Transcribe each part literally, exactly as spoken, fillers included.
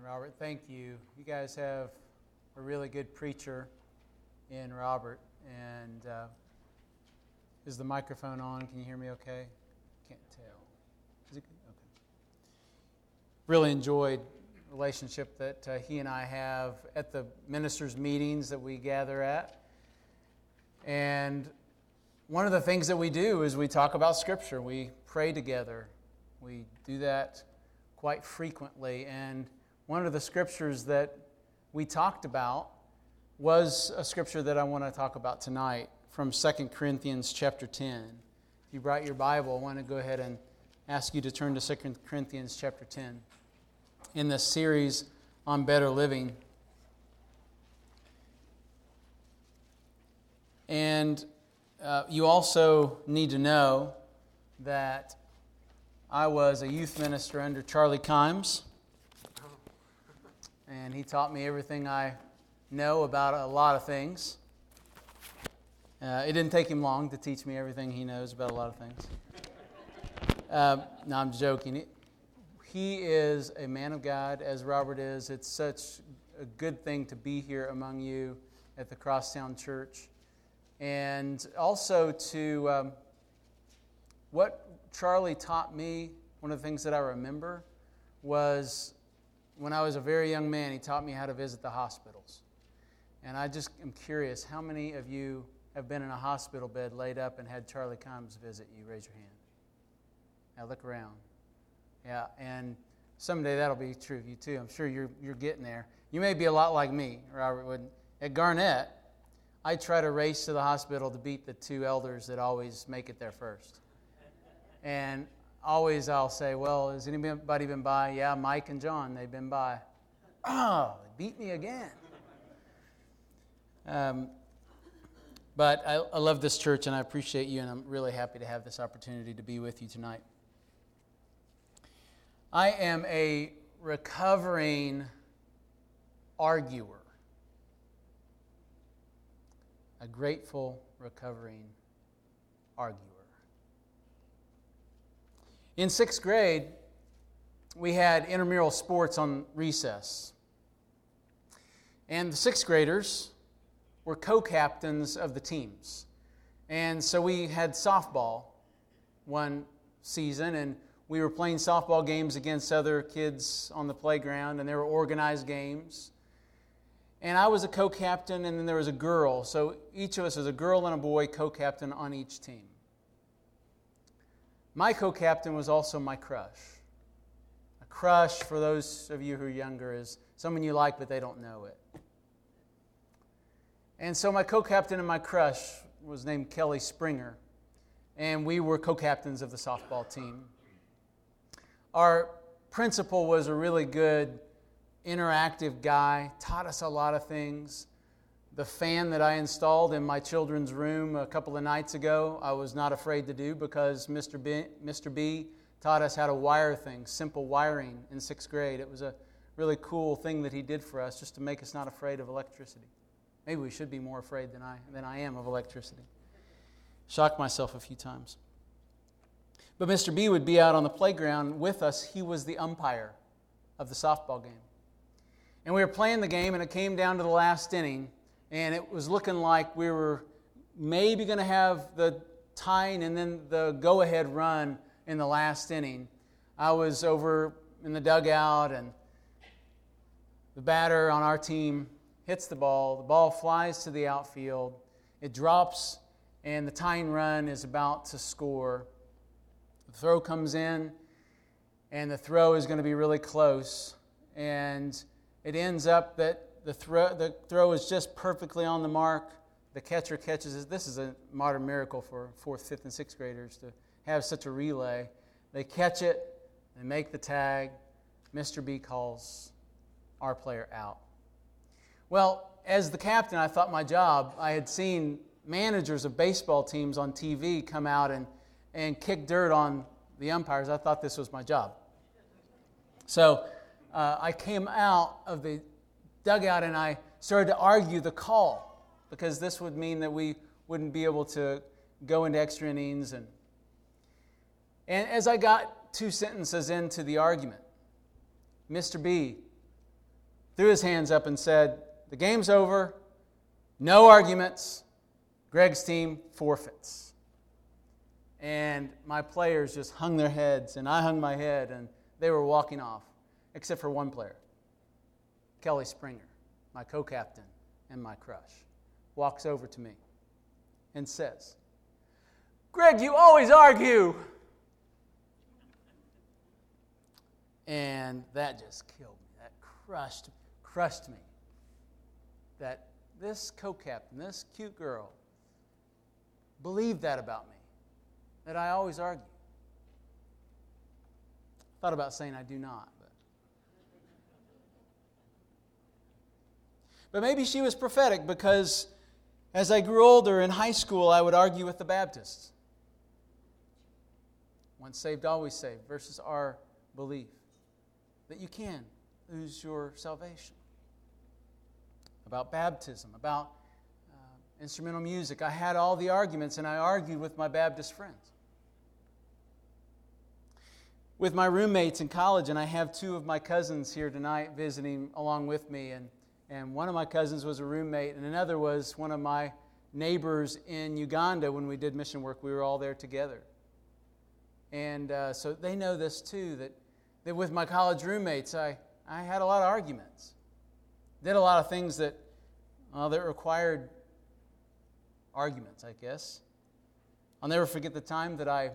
Robert. Thank you. You guys have a really good preacher in Robert. And uh, is the microphone on? Can you hear me okay? Can't tell. Is it good? Okay. Really enjoyed the relationship that uh, he and I have at the ministers' meetings that we gather at. And one of the things that we do is we talk about Scripture. We pray together. We do that quite frequently. And one of the scriptures that we talked about was a scripture that I want to talk about tonight from Second Corinthians chapter ten. If you brought your Bible, I want to go ahead and ask you to turn to Second Corinthians chapter ten in this series on better living. And uh, you also need to know that I was a youth minister under Charlie Kimes. And he taught me everything I know about a lot of things. Uh, it didn't take him long to teach me everything he knows about a lot of things. Uh, no, I'm joking. He is a man of God, as Robert is. It's such a good thing to be here among you at the Crosstown Church. And also to, um, what Charlie taught me, one of the things that I remember was when I was a very young man, he taught me how to visit the hospitals. And I just am curious, how many of you have been in a hospital bed laid up and had Charlie Kimes visit you? Raise your hand. Now look around. Yeah, and someday that'll be true of you too. I'm sure you're you're getting there. You may be a lot like me, Robert Wood. At Garnett, I try to race to the hospital to beat the two elders that always make it there first. And always I'll say, well, has anybody been by? Yeah, Mike and John, they've been by. Oh, they beat me again. Um, but I, I love this church, and I appreciate you, and I'm really happy to have this opportunity to be with you tonight. I am a recovering arguer. A grateful, recovering arguer. In sixth grade, we had intramural sports on recess. And the sixth graders were co-captains of the teams. And so we had softball one season, and we were playing softball games against other kids on the playground, and they were organized games. And I was a co-captain, and then there was a girl. So each of us was a girl and a boy co-captain on each team. My co-captain was also my crush. A crush, for those of you who are younger, is someone you like but they don't know it. And so my co-captain and my crush was named Kelly Springer, and we were co-captains of the softball team. Our principal was a really good, interactive guy, taught us a lot of things. The fan that I installed in my children's room a couple of nights ago, I was not afraid to do because Mister B, Mister B taught us how to wire things, simple wiring in sixth grade. It was a really cool thing that he did for us just to make us not afraid of electricity. Maybe we should be more afraid than I, than I am of electricity. Shocked myself a few times. But Mister B would be out on the playground with us. He was the umpire of the softball game. And we were playing the game, and it came down to the last inning. And it was looking like we were maybe going to have the tying and then the go-ahead run in the last inning. I was over in the dugout, and the batter on our team hits the ball. The ball flies to the outfield. It drops, and the tying run is about to score. The throw comes in, and the throw is going to be really close. And it ends up that The throw, the throw is just perfectly on the mark. The catcher catches it. This is a modern miracle for fourth, fifth, and sixth graders to have such a relay. They catch it, they make the tag. Mister B calls our player out. Well, as the captain, I thought my job, I had seen managers of baseball teams on T V come out and, and kick dirt on the umpires. I thought this was my job. So uh, I came out of the dugout and I started to argue the call because this would mean that we wouldn't be able to go into extra innings. And, and as I got two sentences into the argument, Mister B threw his hands up and said, "The game's over. No arguments. Greg's team forfeits." And my players just hung their heads, and I hung my head, and they were walking off, except for one player, Kelly Springer, my co-captain and my crush, walks over to me and says, "Greg, you always argue." And that just killed me. That crushed, crushed me. That this co-captain, this cute girl, believed that about me, that I always argue. I thought about saying I do not. But, but maybe she was prophetic, because as I grew older in high school, I would argue with the Baptists. Once saved, always saved versus our belief that you can lose your salvation. About baptism, about uh, instrumental music. I had all the arguments, and I argued with my Baptist friends. With my roommates in college, and I have two of my cousins here tonight visiting along with me, and, and one of my cousins was a roommate, and another was one of my neighbors in Uganda when we did mission work. We were all there together. And uh, so they know this too, that, that with my college roommates, I, I had a lot of arguments. Did a lot of things that, well, that required arguments, I guess. I'll never forget the time that I,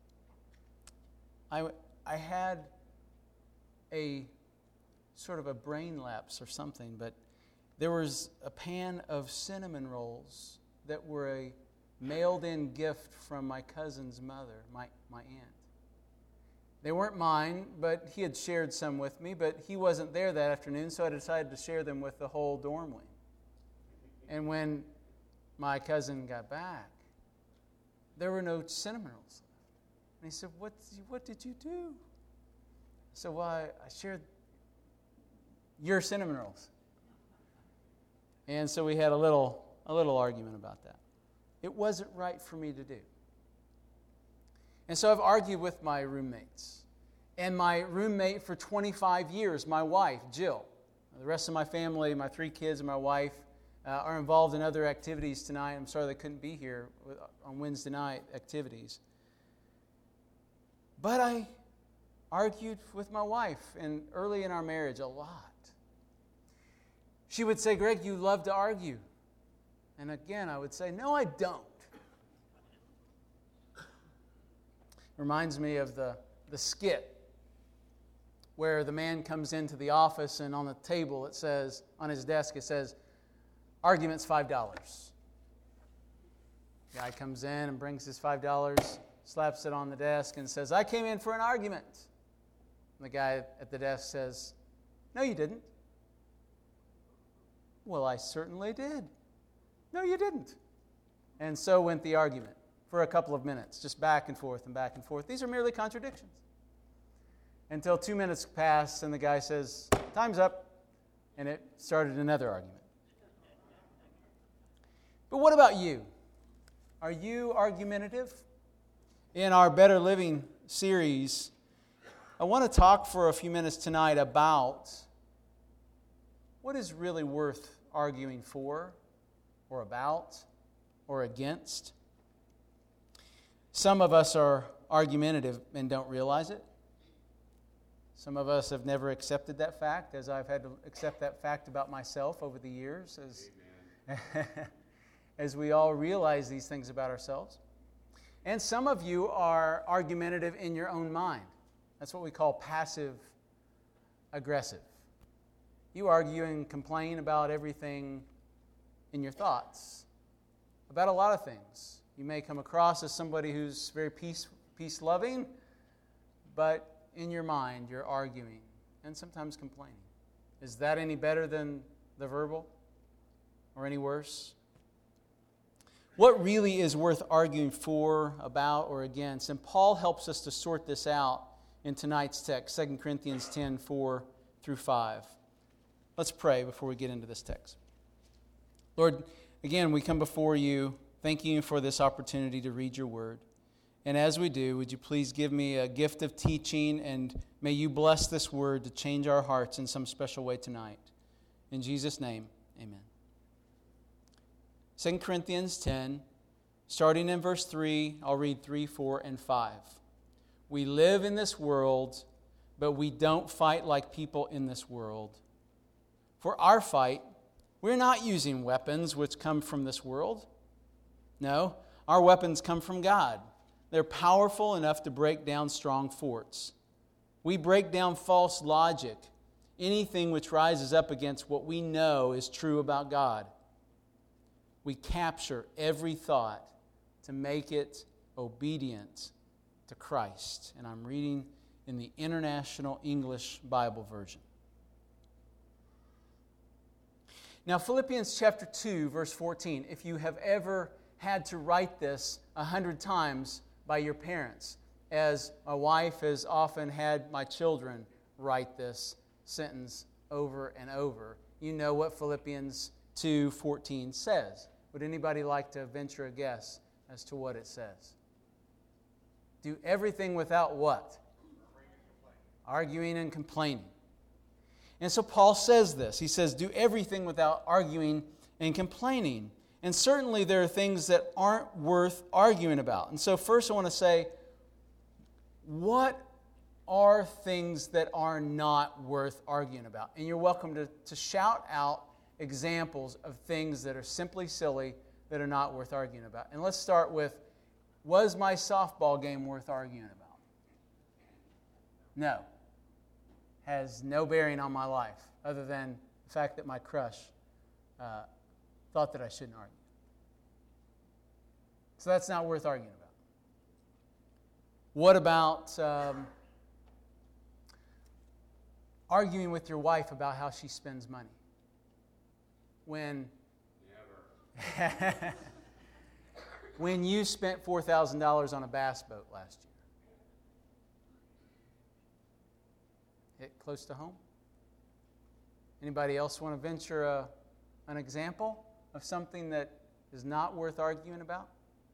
I, I had a sort of a brain lapse or something, but there was a pan of cinnamon rolls that were a mailed-in gift from my cousin's mother, my, my aunt. They weren't mine, but he had shared some with me, but he wasn't there that afternoon, so I decided to share them with the whole dorm wing. And when my cousin got back, there were no cinnamon rolls left. And he said, what, what did you do? So well, I, I shared your cinnamon rolls. And so we had a little, a little argument about that. It wasn't right for me to do. And so I've argued with my roommates. And my roommate for twenty-five years, my wife, Jill. The rest of my family, my three kids and my wife, uh, are involved in other activities tonight. I'm sorry they couldn't be here on Wednesday night activities. But I argued with my wife and early in our marriage a lot. She would say, "Greg, you love to argue." And again, I would say, "No, I don't." Reminds me of the, the skit where the man comes into the office and on the table it says, on his desk it says, "Argument's five dollars. Guy comes in and brings his five dollars, slaps it on the desk and says, "I came in for an argument." And the guy at the desk says, "No, you didn't." "Well, I certainly did." "No, you didn't." And so went the argument for a couple of minutes, just back and forth and back and forth. These are merely contradictions. Until two minutes pass and the guy says, "Time's up," and it started another argument. But what about you? Are you argumentative? In our Better Living series, I want to talk for a few minutes tonight about what is really worth arguing for or about or against. Some of us are argumentative and don't realize it. Some of us have never accepted that fact, as I've had to accept that fact about myself over the years, as, as we all realize these things about ourselves. And some of you are argumentative in your own mind. That's what we call passive aggressive. You argue and complain about everything in your thoughts, about a lot of things. You may come across as somebody who's very peace, peace-loving, but in your mind you're arguing and sometimes complaining. Is that any better than the verbal or any worse? What really is worth arguing for, about, or against? And Paul helps us to sort this out in tonight's text, Second Corinthians ten, four through five. Let's pray before we get into this text. Lord, again, we come before you thanking you for this opportunity to read your word. And as we do, would you please give me a gift of teaching, and may you bless this word to change our hearts in some special way tonight. In Jesus' name, amen. Second Corinthians ten, starting in verse three, I'll read three, four, and five. We live in this world, but we don't fight like people in this world. For our fight, we're not using weapons which come from this world. No, our weapons come from God. They're powerful enough to break down strong forts. We break down false logic, anything which rises up against what we know is true about God. We capture every thought to make it obedient to Christ. And I'm reading in the International English Bible Version. Now, Philippians chapter two, verse fourteen, if you have ever had to write this a hundred times by your parents, as my wife has often had my children write this sentence over and over, you know what Philippians two fourteen says. Would anybody like to venture a guess as to what it says? Do everything without what? Arguing and complaining. And so Paul says this. He says, do everything without arguing and complaining. And certainly there are things that aren't worth arguing about. And so first I want to say, what are things that are not worth arguing about? And you're welcome to, to shout out examples of things that are simply silly, that are not worth arguing about. And let's start with, was my softball game worth arguing about? No. Has no bearing on my life, other than the fact that my crush uh, thought that I shouldn't argue. So that's not worth arguing about. What about um, arguing with your wife about how she spends money? When, Never. when you spent four thousand dollars on a bass boat last year. Hit close to home? Anybody else want to venture a, an example of something that is not worth arguing about?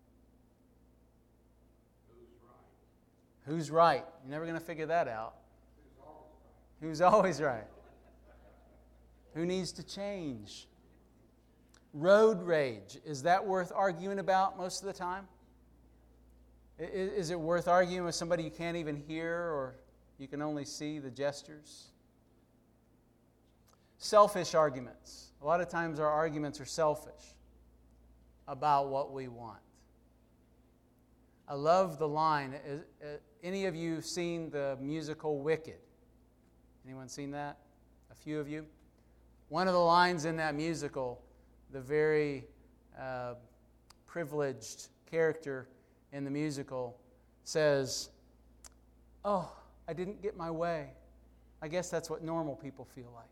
Who's right? Who's right? You're never going to figure that out. Who's always right? Who's always right? Who needs to change? Road rage. Is that worth arguing about most of the time? Is, is it worth arguing with somebody you can't even hear, or you can only see the gestures? Selfish arguments. A lot of times our arguments are selfish about what we want. I love the line. Is, uh, any of you seen the musical Wicked? Anyone seen that? A few of you? One of the lines in that musical, the very uh, privileged character in the musical says, "Oh, I didn't get my way. I guess that's what normal people feel like."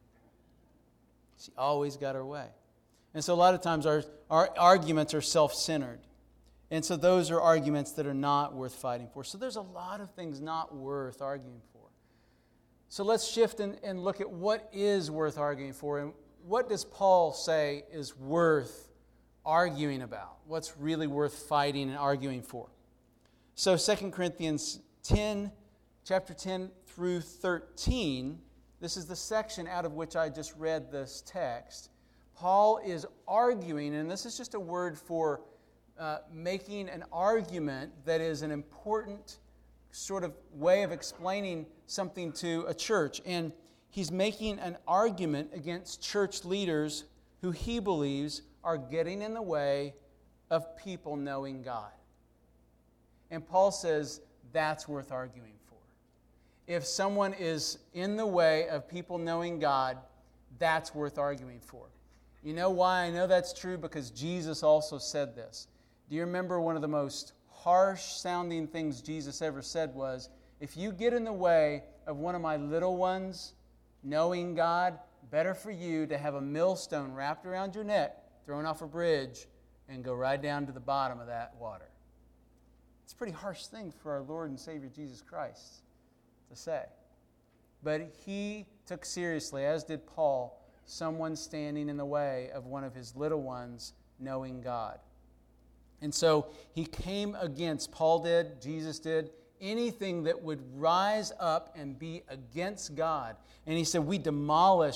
She always got her way. And so a lot of times our, our arguments are self-centered. And so those are arguments that are not worth fighting for. So there's a lot of things not worth arguing for. So let's shift and, and look at what is worth arguing for. And what does Paul say is worth arguing about? What's really worth fighting and arguing for? So Second Corinthians ten, chapter ten through thirteen, this is the section out of which I just read this text. Paul is arguing, and this is just a word for uh, making an argument that is an important sort of way of explaining something to a church. And he's making an argument against church leaders who he believes are getting in the way of people knowing God. And Paul says that's worth arguing for. If someone is in the way of people knowing God, that's worth arguing for. You know why I know that's true? Because Jesus also said this. Do you remember one of the most harsh-sounding things Jesus ever said was, if you get in the way of one of my little ones knowing God, better for you to have a millstone wrapped around your neck, thrown off a bridge, and go right down to the bottom of that water. It's a pretty harsh thing for our Lord and Savior Jesus Christ to say. But he took seriously, as did Paul, someone standing in the way of one of his little ones knowing God. And so he came against, Paul did, Jesus did, anything that would rise up and be against God. And he said, we demolish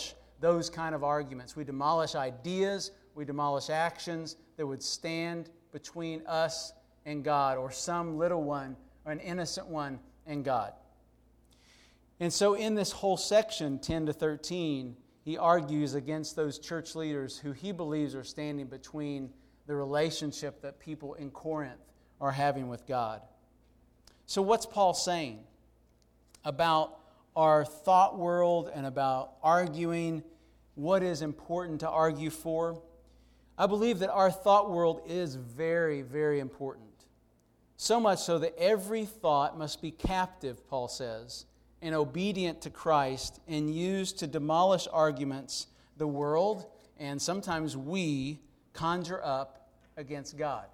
those kind of arguments. We demolish ideas, we demolish actions that would stand between us and God, or some little one, or an innocent one, and God. And so in this whole section, ten to thirteen, he argues against those church leaders who he believes are standing between the relationship that people in Corinth are having with God. So what's Paul saying about our thought world and about arguing? What is important to argue for? I believe that our thought world is very, very important. So much so that every thought must be captive, Paul says, and obedient to Christ, and used to demolish arguments the world and sometimes we conjure up against God.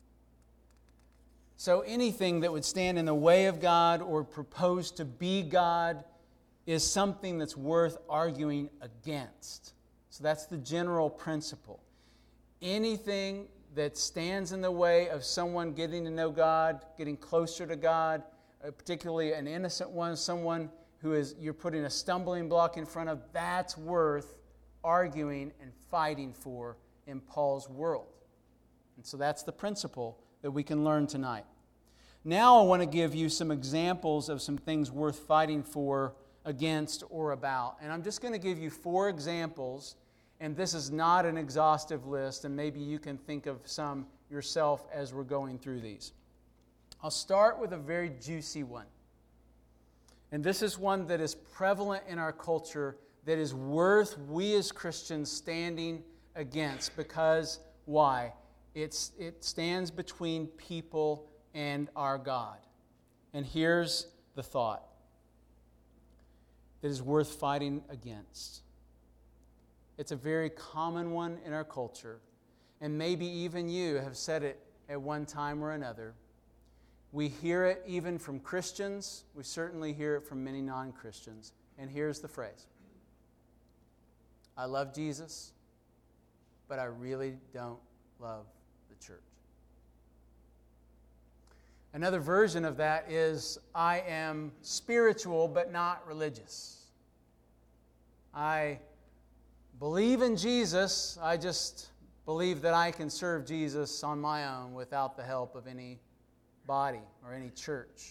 So anything that would stand in the way of God or propose to be God is something that's worth arguing against. So that's the general principle. Anything that stands in the way of someone getting to know God, getting closer to God, particularly an innocent one, someone who is you're putting a stumbling block in front of, that's worth arguing and fighting for in Paul's world. And so that's the principle that we can learn tonight. Now I want to give you some examples of some things worth fighting for, against, or about. And I'm just going to give you four examples, and this is not an exhaustive list, and maybe you can think of some yourself as we're going through these. I'll start with a very juicy one. And this is one that is prevalent in our culture, that is worth we as Christians standing against. Because, why? It's, it stands between people and our God. And here's the thought that is worth fighting against. It's a very common one in our culture, and maybe even you have said it at one time or another. We hear it even from Christians. We certainly hear it from many non-Christians. And here's the phrase: I love Jesus, but I really don't love the church. Another version of that is, I am spiritual but not religious. I believe in Jesus, I just believe that I can serve Jesus on my own without the help of any body or any church.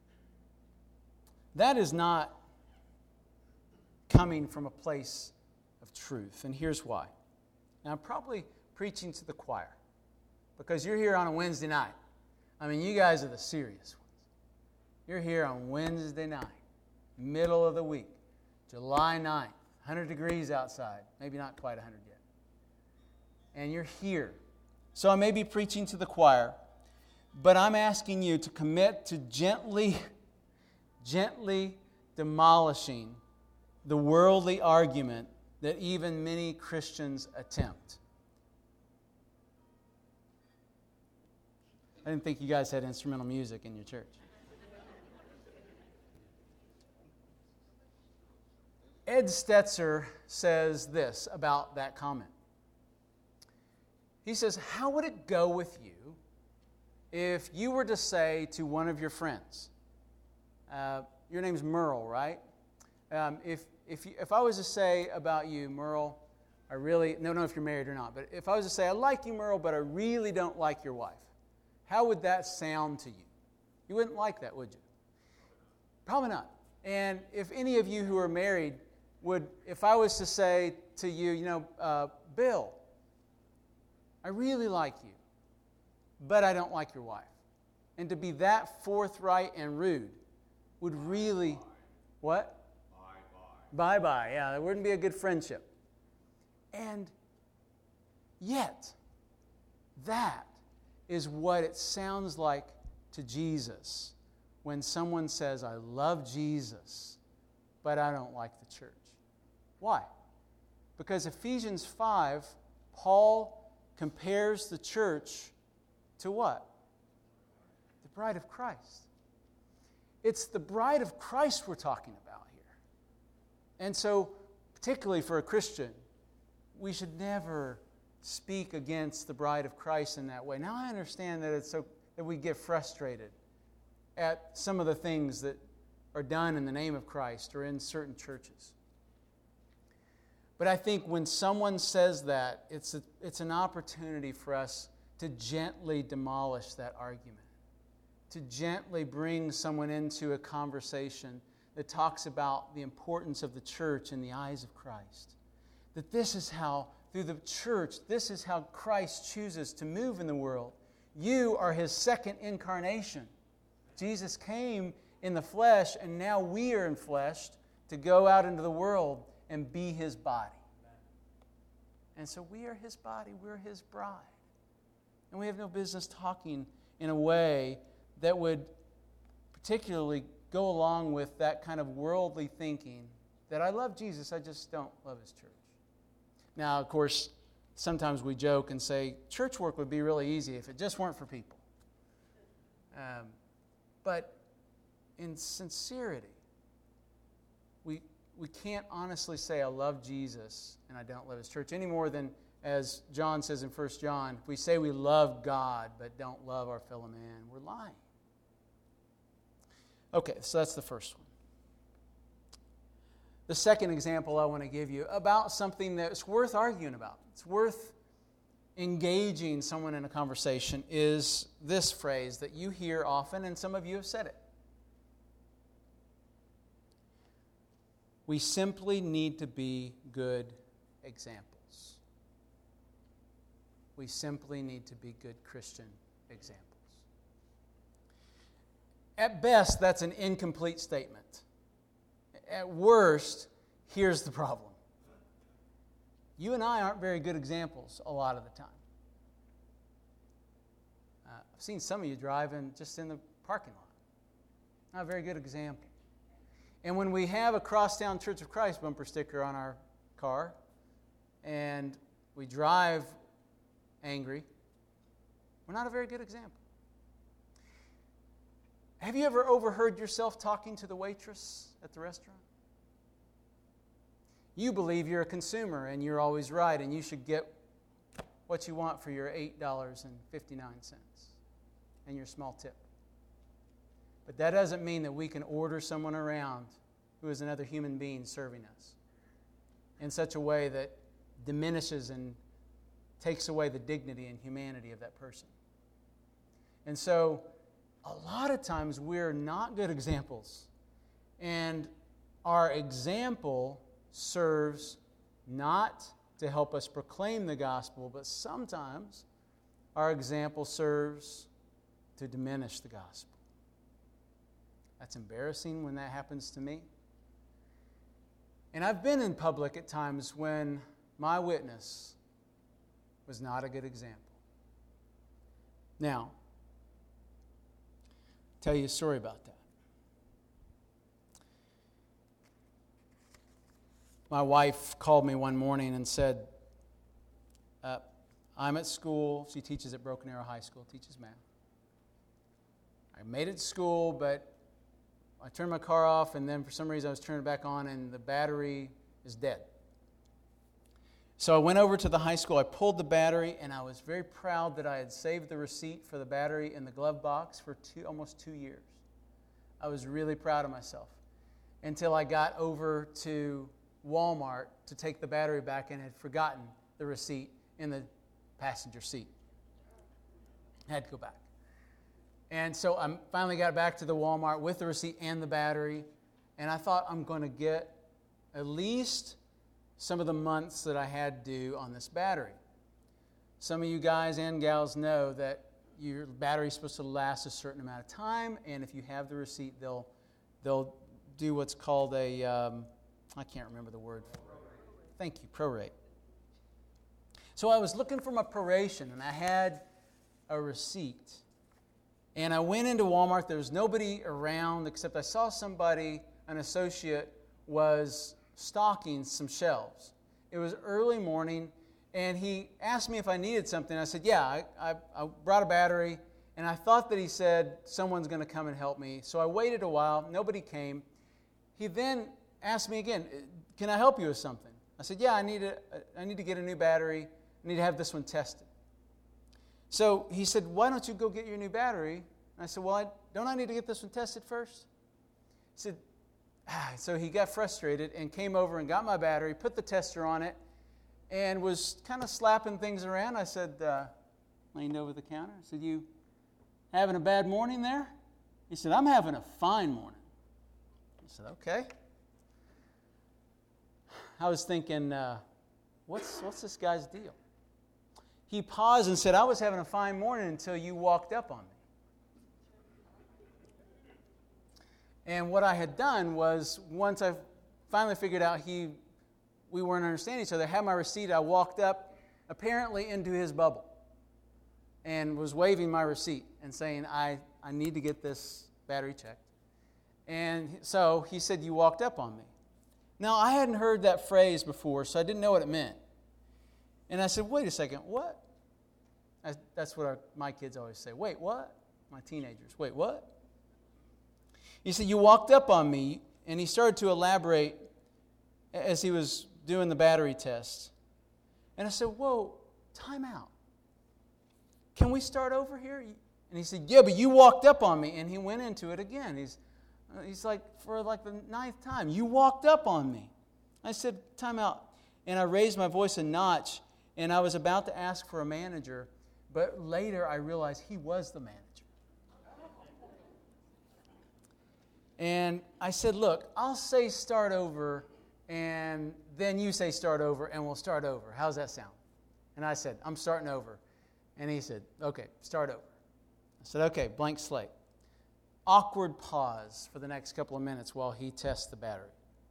That is not coming from a place of truth, and here's why. Now, I'm probably preaching to the choir because you're here on a Wednesday night. I mean, you guys are the serious ones. You're here on Wednesday night, middle of the week, July ninth, one hundred degrees outside, maybe not quite one hundred yet. And you're here. So I may be preaching to the choir, but I'm asking you to commit to gently, gently demolishing the worldly argument that even many Christians attempt. I didn't think you guys had instrumental music in your church. Ed Stetzer says this about that comment. He says, how would it go with you if you were to say to one of your friends, uh, your name's Merle, right? Um, if if you, if I was to say about you, Merle, I really, don't know if you're married or not, but if I was to say, I like you, Merle, but I really don't like your wife, how would that sound to you? You wouldn't like that, would you? Probably not. And if any of you who are married would, if I was to say to you, you know, uh, Bill, I really like you, but I don't like your wife. And to be that forthright and rude would really, what? Bye-bye. Bye-bye, yeah, that wouldn't be a good friendship. And yet, that is what it sounds like to Jesus when someone says, I love Jesus, but I don't like the church. Why? Because Ephesians five, Paul compares the church to what? The bride of Christ. It's the bride of Christ we're talking about here. And so, particularly for a Christian, we should never speak against the bride of Christ in that way. Now I understand that it's so that we get frustrated at some of the things that are done in the name of Christ or in certain churches. But I think when someone says that, it's a, it's an opportunity for us to gently demolish that argument, to gently bring someone into a conversation that talks about the importance of the church in the eyes of Christ. That this is how, through the church, this is how Christ chooses to move in the world. You are His second incarnation. Jesus came in the flesh, and now we are in flesh to go out into the world and be His body. And so we are His body, we're His bride. And we have no business talking in a way that would particularly go along with that kind of worldly thinking that I love Jesus, I just don't love His church. Now, of course, sometimes we joke and say, church work would be really easy if it just weren't for people. Um, but in sincerity, we we can't honestly say I love Jesus and I don't love His church any more than, as John says in First John, if we say we love God but don't love our fellow man, we're lying. Okay, so that's the first one. The second example I want to give you about something that's worth arguing about, it's worth engaging someone in a conversation, is this phrase that you hear often, and some of you have said it. We simply need to be good examples. We simply need to be good Christian examples. At best, that's an incomplete statement. At worst, here's the problem. You and I aren't very good examples a lot of the time. Uh, I've seen some of you driving just in the parking lot. Not a very good example. And when we have a Crosstown Church of Christ bumper sticker on our car and we drive angry, we're not a very good example. Have you ever overheard yourself talking to the waitress at the restaurant? You believe you're a consumer and you're always right and you should get what you want for your eight dollars and fifty-nine cents and your small tip. But that doesn't mean that we can order someone around who is another human being serving us in such a way that diminishes and takes away the dignity and humanity of that person. And so, a lot of times we're not good examples. And our example serves not to help us proclaim the gospel, but sometimes our example serves to diminish the gospel. That's embarrassing when that happens to me. And I've been in public at times when my witness was not a good example. Now, tell you a story about that. My wife called me one morning and said, uh, I'm at school. She teaches at Broken Arrow High School, teaches math. I made it to school, but I turned my car off, and then for some reason I was turning it back on, and the battery is dead. So I went over to the high school, I pulled the battery, and I was very proud that I had saved the receipt for the battery in the glove box for two, almost two years. I was really proud of myself until I got over to Walmart to take the battery back and had forgotten the receipt in the passenger seat. I had to go back. And so I finally got back to the Walmart with the receipt and the battery, and I thought I'm going to get at least some of the months that I had due on this battery. Some of you guys and gals know that your battery is supposed to last a certain amount of time, and if you have the receipt, they'll they'll do what's called a, um, I can't remember the word. Thank you, prorate. So I was looking for my proration, and I had a receipt. And I went into Walmart. There was nobody around except I saw somebody, an associate, was stocking some shelves. It was early morning, and he asked me if I needed something. I said, yeah, I, I, I brought a battery, and I thought that he said, someone's going to come and help me. So I waited a while. Nobody came. He then asked me again, can I help you with something? I said, yeah, I need, a, I need to get a new battery. I need to have this one tested. So he said, why don't you go get your new battery? And I said, well, I, don't I need to get this one tested first? He said, so he got frustrated and came over and got my battery, put the tester on it, and was kind of slapping things around. I said, uh, leaned over the counter. I said, you having a bad morning there? He said, I'm having a fine morning. I said, okay. I was thinking, uh, what's, what's this guy's deal? He paused and said, I was having a fine morning until you walked up on me. And what I had done was, once I finally figured out he, we weren't understanding each other, I had my receipt, I walked up, apparently into his bubble, and was waving my receipt and saying, I, I need to get this battery checked. And so he said, you walked up on me. Now, I hadn't heard that phrase before, so I didn't know what it meant. And I said, wait a second, what? I, that's what our, my kids always say. Wait, what? My teenagers, wait, what? He said, you walked up on me, and he started to elaborate as he was doing the battery test. And I said, whoa, time out. Can we start over here? And he said, yeah, but you walked up on me. And he went into it again. He's, he's like, for like the ninth time, you walked up on me. I said, time out. And I raised my voice a notch, and I was about to ask for a manager, but later I realized he was the manager. And I said, look, I'll say start over, and then you say start over, and we'll start over. How's that sound? And I said, I'm starting over. And he said, okay, start over. I said, okay, blank slate. Awkward pause for the next couple of minutes while he tests the battery.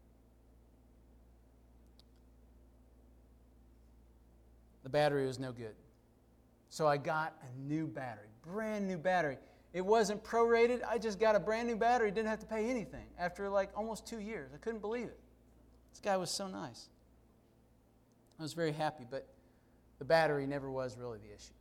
The battery was no good. So I got a new battery, brand new battery. It wasn't prorated. I just got a brand new battery. Didn't have to pay anything after like almost two years. I couldn't believe it. This guy was so nice. I was very happy, but the battery never was really the issue.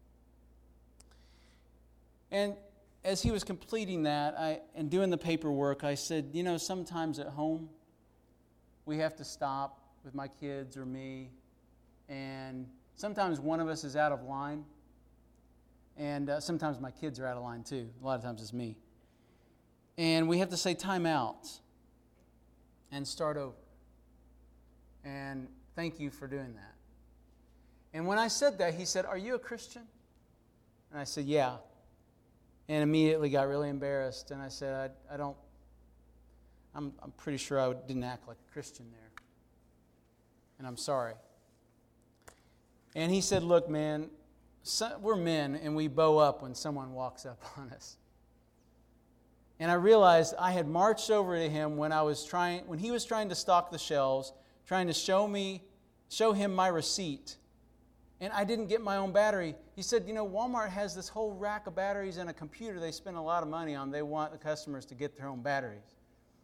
And as he was completing that I, and doing the paperwork, I said, you know, sometimes at home we have to stop with my kids or me, and sometimes one of us is out of line. And uh, sometimes my kids are out of line too. A lot of times it's me. And we have to say time out and start over. And thank you for doing that. And when I said that, he said, are you a Christian? And I said, yeah. And immediately got really embarrassed. And I said, I, I don't, I'm, I'm pretty sure I didn't act like a Christian there. And I'm sorry. And he said, look, man, So, we're men, and we bow up when someone walks up on us. And I realized I had marched over to him when I was trying, when he was trying to stock the shelves, trying to show me, show him my receipt, and I didn't get my own battery. He said, you know, Walmart has this whole rack of batteries and a computer they spend a lot of money on. They want the customers to get their own batteries.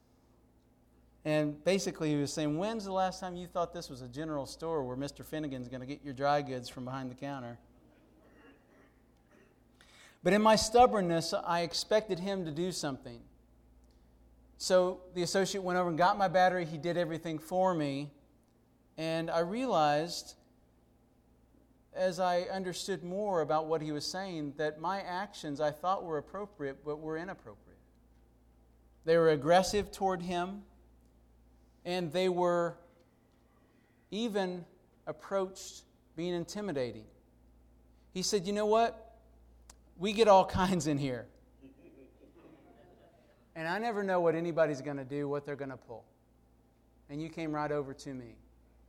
And basically he was saying, when's the last time you thought this was a general store where Mister Finnegan's going to get your dry goods from behind the counter? But in my stubbornness, I expected him to do something. So the associate went over and got my battery. He did everything for me. And I realized, as I understood more about what he was saying, that my actions I thought were appropriate, but were inappropriate. They were aggressive toward him, and they were even approached being intimidating. He said, you know what? We get all kinds in here. And I never know what anybody's going to do, what they're going to pull. And you came right over to me.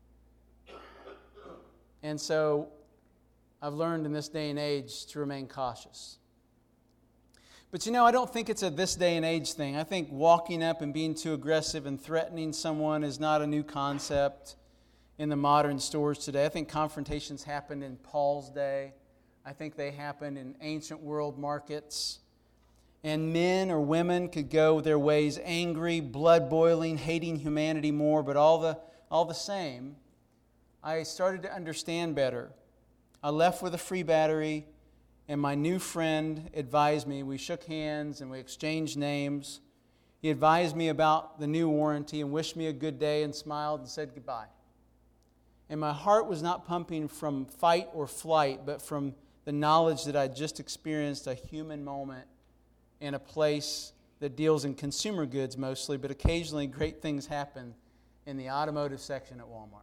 And so I've learned in this day and age to remain cautious. But you know, I don't think it's a this day and age thing. I think walking up and being too aggressive and threatening someone is not a new concept in the modern stores today. I think confrontations happened in Paul's day. I think they happened in ancient world markets. And men or women could go their ways angry, blood-boiling, hating humanity more, but all the, all the same, I started to understand better. I left with a free battery, and my new friend advised me. We shook hands and we exchanged names. He advised me about the new warranty and wished me a good day and smiled and said goodbye. And my heart was not pumping from fight or flight, but from the knowledge that I just experienced a human moment in a place that deals in consumer goods mostly, but occasionally great things happen in the automotive section at Walmart.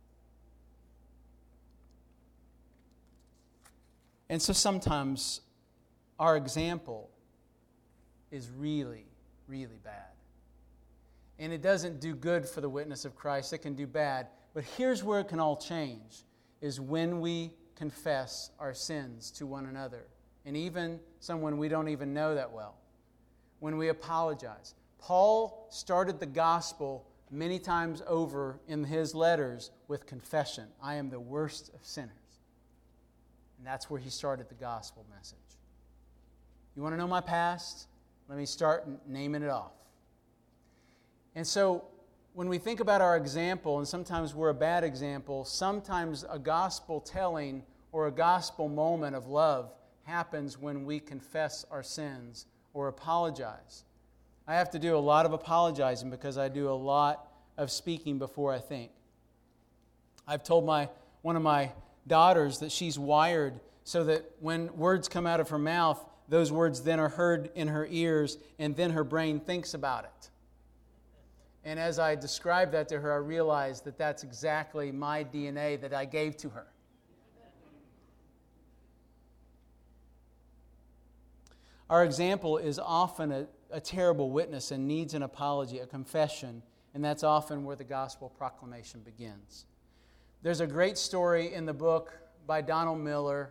And so sometimes our example is really, really bad. And it doesn't do good for the witness of Christ. It can do bad. But here's where it can all change, is when we confess our sins to one another, and even someone we don't even know that well. When we apologize. Paul started the gospel many times over in his letters with confession. I am the worst of sinners. And that's where he started the gospel message. You want to know my past? Let me start naming it off. And so when we think about our example, and sometimes we're a bad example, sometimes a gospel telling or a gospel moment of love happens when we confess our sins or apologize. I have to do a lot of apologizing because I do a lot of speaking before I think. I've told my one of my daughters that she's wired so that when words come out of her mouth, those words then are heard in her ears, and then her brain thinks about it. And as I described that to her, I realized that that's exactly my D N A that I gave to her. Our example is often a, a terrible witness and needs an apology, a confession, and that's often where the gospel proclamation begins. There's a great story in the book by Donald Miller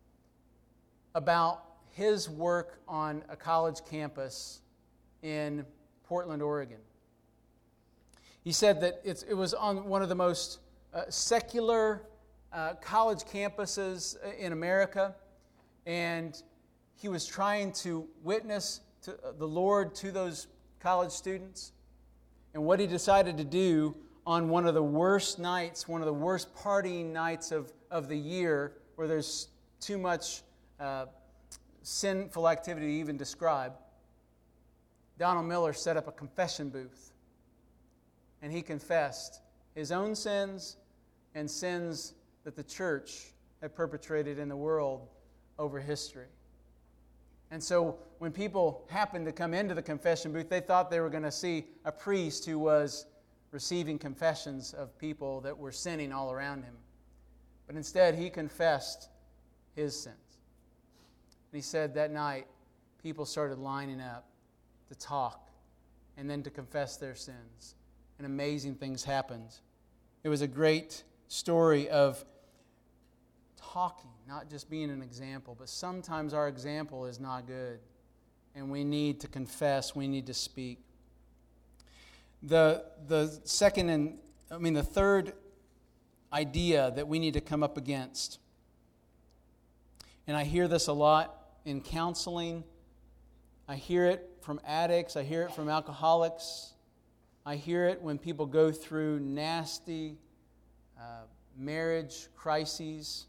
about his work on a college campus in Portland, Oregon. He said that it's, it was on one of the most uh, secular uh, college campuses in America, and he was trying to witness to the Lord to those college students. And what he decided to do on one of the worst nights, one of the worst partying nights of, of the year, where there's too much uh, sinful activity to even describe, Donald Miller set up a confession booth. And he confessed his own sins and sins that the church had perpetrated in the world over history. And so when people happened to come into the confession booth, they thought they were going to see a priest who was receiving confessions of people that were sinning all around him. But instead, he confessed his sins. And he said that night, people started lining up to talk and then to confess their sins. And amazing things happened. It was a great story of talking, not just being an example, but sometimes our example is not good, and we need to confess, we need to speak. The the second and I mean the third idea that we need to come up against, and I hear this a lot in counseling. I hear it from addicts, I hear it from alcoholics. I hear it when people go through nasty uh, marriage crises.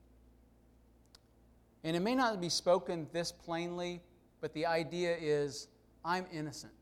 And it may not be spoken this plainly, but the idea is, I'm innocent.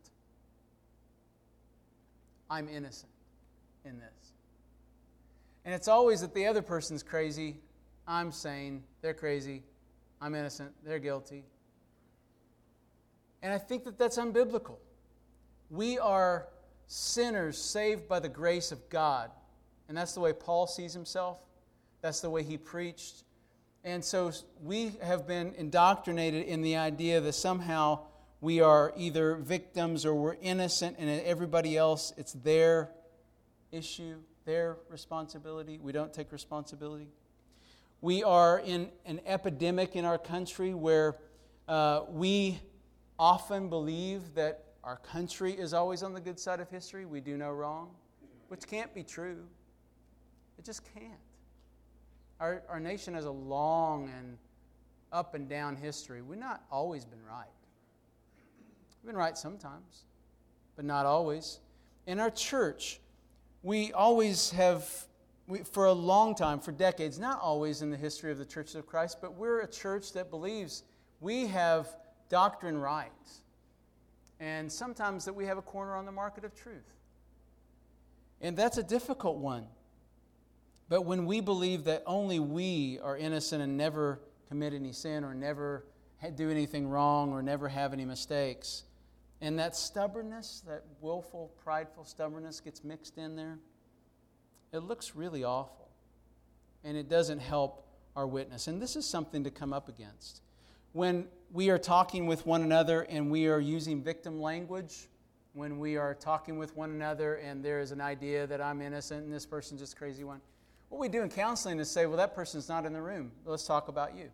I'm innocent in this. And it's always that the other person's crazy, I'm sane, they're crazy, I'm innocent, they're guilty. And I think that that's unbiblical. We are sinners saved by the grace of God. And that's the way Paul sees himself. That's the way he preached. And so we have been indoctrinated in the idea that somehow we are either victims or we're innocent, and everybody else, it's their issue, their responsibility. We don't take responsibility. We are in an epidemic in our country where uh, we often believe that our country is always on the good side of history. We do no wrong, which can't be true. It just can't. Our, our nation has a long and up and down history. We've not always been right. We've been right sometimes, but not always. In our church, we always have, we, for a long time, for decades, not always in the history of the Church of Christ, but we're a church that believes we have doctrine right. And sometimes that we have a corner on the market of truth. And that's a difficult one. But when we believe that only we are innocent and never commit any sin or never do anything wrong or never have any mistakes, and that stubbornness, that willful, prideful stubbornness gets mixed in there, it looks really awful. And it doesn't help our witness. And this is something to come up against. When we are talking with one another and we are using victim language, when we are talking with one another and there is an idea that I'm innocent and this person's just a crazy one, what we do in counseling is say, well, that person's not in the room. Let's talk about you.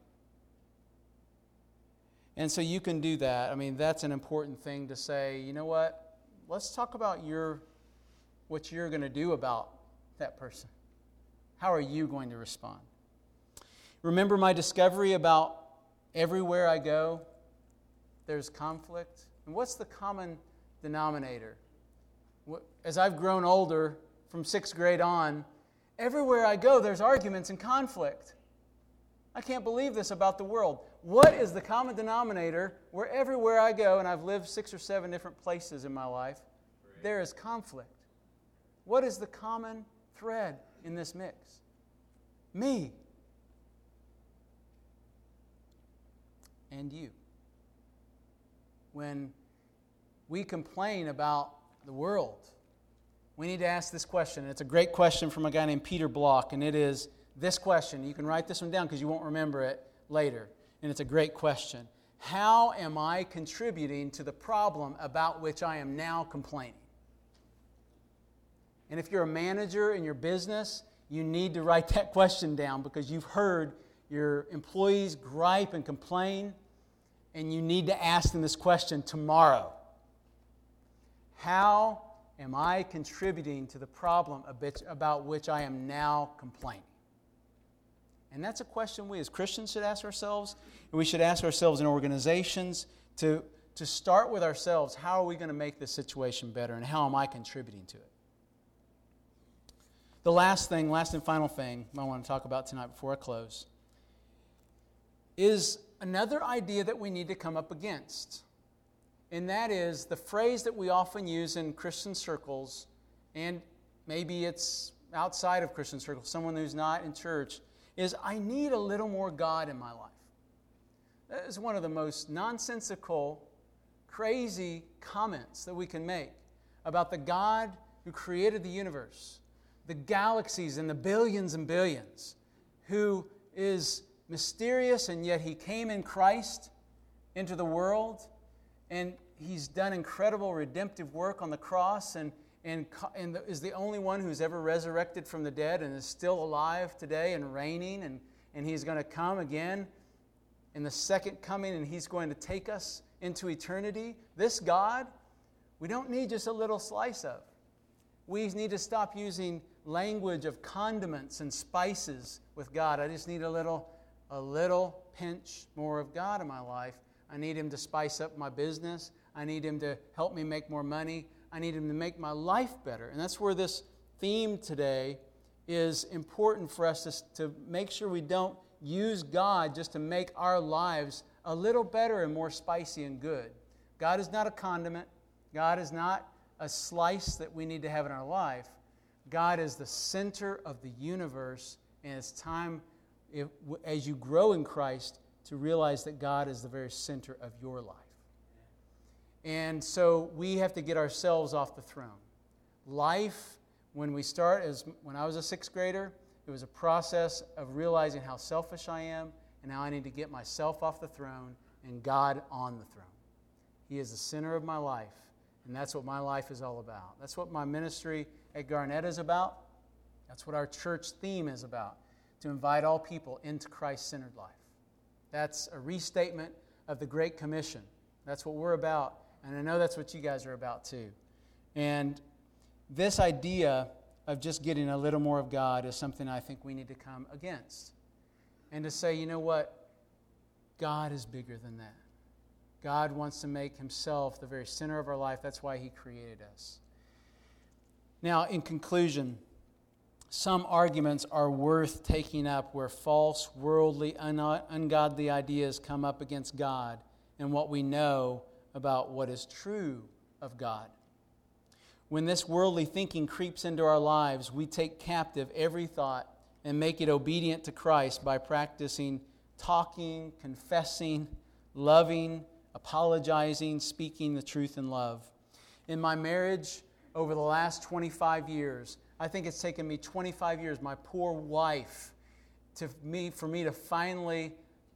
And so you can do that. I mean, that's an important thing to say, you know what? Let's talk about your what you're going to do about that person. How are you going to respond? Remember my discovery about everywhere I go, there's conflict? And what's the common denominator? As I've grown older, from sixth grade on, everywhere I go, there's arguments and conflict. I can't believe this about the world. What is the common denominator where everywhere I go, and I've lived six or seven different places in my life, there is conflict? What is the common thread in this mix? Me. And you. When we complain about the world, we need to ask this question. It's a great question from a guy named Peter Block, and it is this question. You can write this one down because you won't remember it later. And it's a great question. How am I contributing to the problem about which I am now complaining? And if you're a manager in your business, you need to write that question down because you've heard your employees gripe and complain, and you need to ask them this question tomorrow. How am I contributing to the problem about which I am now complaining? And that's a question we as Christians should ask ourselves, and we should ask ourselves in organizations to, to start with ourselves. How are we going to make this situation better, and how am I contributing to it? The last thing, last and final thing I want to talk about tonight before I close is another idea that we need to come up against. And that is the phrase that we often use in Christian circles, and maybe it's outside of Christian circles, someone who's not in church, is I need a little more God in my life. That is one of the most nonsensical, crazy comments that we can make about the God who created the universe, the galaxies and the billions and billions, who is mysterious, and yet He came in Christ into the world, and He's done incredible redemptive work on the cross, and, and, and is the only one who's ever resurrected from the dead and is still alive today and reigning, and, and He's going to come again in the second coming, and He's going to take us into eternity. This God, we don't need just a little slice of. We need to stop using language of condiments and spices with God. I just need a little, a little pinch more of God in my life. I need Him to spice up my business. I need Him to help me make more money. I need Him to make my life better. And that's where this theme today is important for us to, to make sure we don't use God just to make our lives a little better and more spicy and good. God is not a condiment. God is not a slice that we need to have in our life. God is the center of the universe, and it's time, if, as you grow in Christ, to realize that God is the very center of your life. And so we have to get ourselves off the throne. Life, when we start, as when I was a sixth grader, it was a process of realizing how selfish I am, and now I need to get myself off the throne and God on the throne. He is the center of my life, and that's what my life is all about. That's what my ministry at Garnett is about. That's what our church theme is about, to invite all people into Christ-centered life. That's a restatement of the Great Commission. That's what we're about, and I know that's what you guys are about too. And this idea of just getting a little more of God is something I think we need to come against. And to say, you know what? God is bigger than that. God wants to make Himself the very center of our life. That's why He created us. Now, in conclusion, some arguments are worth taking up where false, worldly, un- ungodly ideas come up against God and what we know about what is true of God. When this worldly thinking creeps into our lives, we take captive every thought and make it obedient to Christ by practicing talking, confessing, loving, apologizing, speaking the truth in love. In my marriage, over the last twenty-five years, I think it's taken me twenty-five years, my poor wife, to me, for me to finally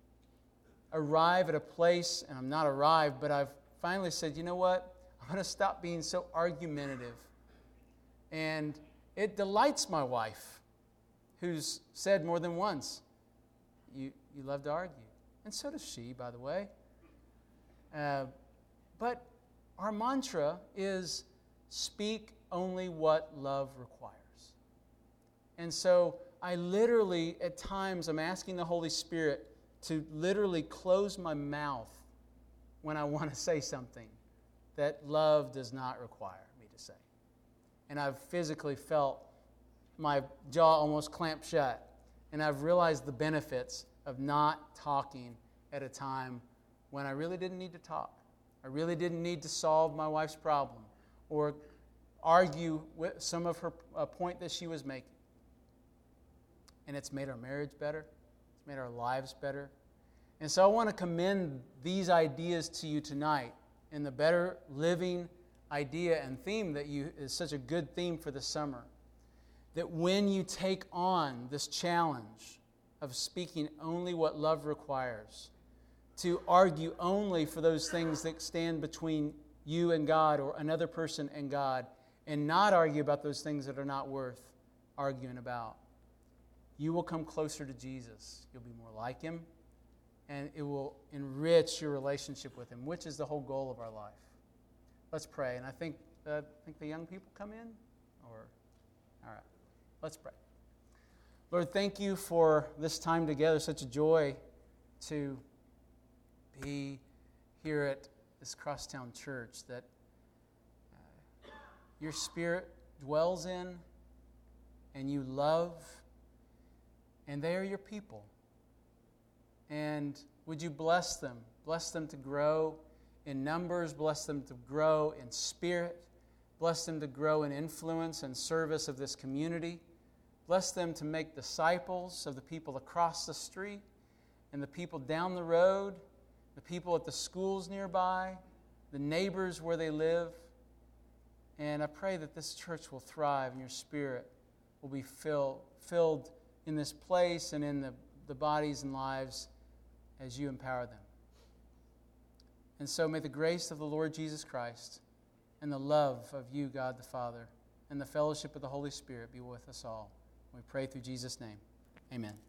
arrive at a place, and I'm not arrived, but I've finally said, you know what? I'm going to stop being so argumentative. And it delights my wife, who's said more than once, you, you love to argue. And so does she, by the way. Uh, but our mantra is speak only what love requires. And so I literally, at times, I'm asking the Holy Spirit to literally close my mouth when I want to say something that love does not require me to say. And I've physically felt my jaw almost clamp shut. And I've realized the benefits of not talking at a time when I really didn't need to talk. I really didn't need to solve my wife's problem or argue with some of her uh, point that she was making. And it's made our marriage better. It's made our lives better. And so I want to commend these ideas to you tonight in the better living idea and theme that you is such a good theme for the summer. That when you take on this challenge of speaking only what love requires, to argue only for those things that stand between you and God or another person and God, and not argue about those things that are not worth arguing about, you will come closer to Jesus. You'll be more like Him, and it will enrich your relationship with Him, which is the whole goal of our life. Let's pray. And I think uh, I think the young people come in, or all right. Let's pray. Lord, thank you for this time together. Such a joy to be here at this Crosstown Church that uh, your Spirit dwells in and you love, and they are your people. And would you bless them? Bless them to grow in numbers. Bless them to grow in spirit. Bless them to grow in influence and service of this community. Bless them to make disciples of the people across the street and the people down the road, the people at the schools nearby, the neighbors where they live. And I pray that this church will thrive and your Spirit will be fill, filled in this place and in the, the bodies and lives as you empower them. And so may the grace of the Lord Jesus Christ and the love of you, God the Father, and the fellowship of the Holy Spirit be with us all. We pray through Jesus' name. Amen.